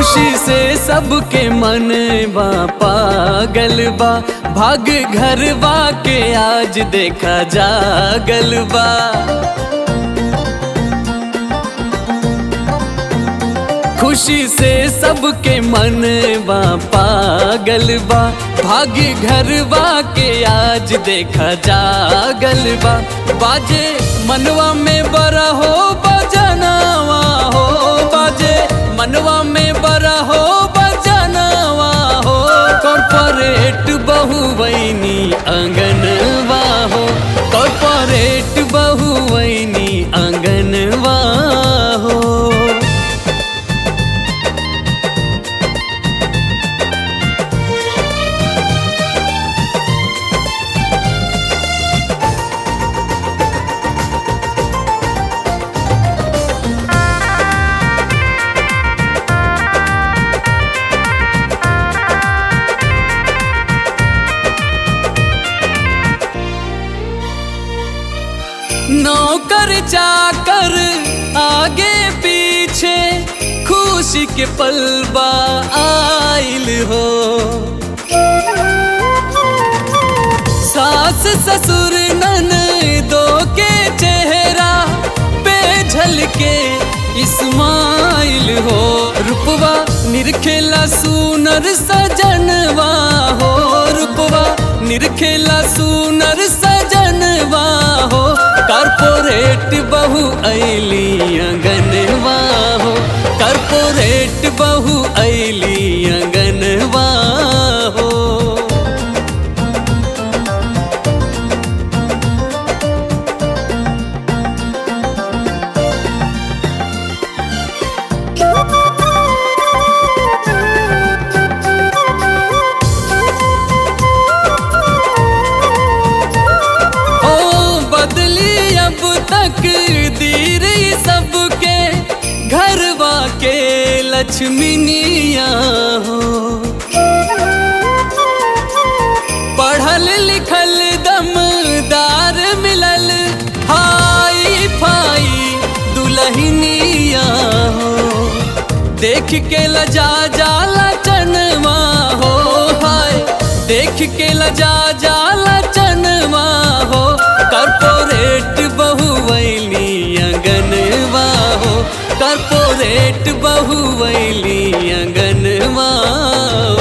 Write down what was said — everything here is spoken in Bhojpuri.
खुशी से सबके मन बा पागल बा, भाग घरवा के आज देखा जागल बा। खुशी से सबके मन बा पागल बा, भाग घरवा के आज देखा जागल बा। बाजे मनवा में बरा हो बजनवा हो, बाजे मनवा में बरा हो बजनवा हो। कॉर्पोरेट बहुवैनी आंगनवा हो, कॉर्पोरेट बहुवैनी आंगनवा हो। नौकर चाकर आगे पीछे खुशी के पलबा आइल हो। सास ससुर ननदो के चेहरा पे झलके इस्माइल हो। रूपवा निरखेला सुनर सजनवा हो, रूपवा निरखेला सुनर सजनवा हो। कॉर्पोरेट बहू ऐली आंगनवा हो, कॉर्पोरेट बहू ऐली आंगनवा हो। तकदीर सबके घरवा के लक्ष्मीनिया हो। पढ़ल लिखल दमदार मिलल हाई फाई दुल्हनिया हो। देख के लजा जाला चनवा हो, हाय देख के लजा जाला चनवा हो। कॉर्पोरेट बहुवैली आंगनवा हो, कॉर्पोरेट बहुवैली आंगनवा।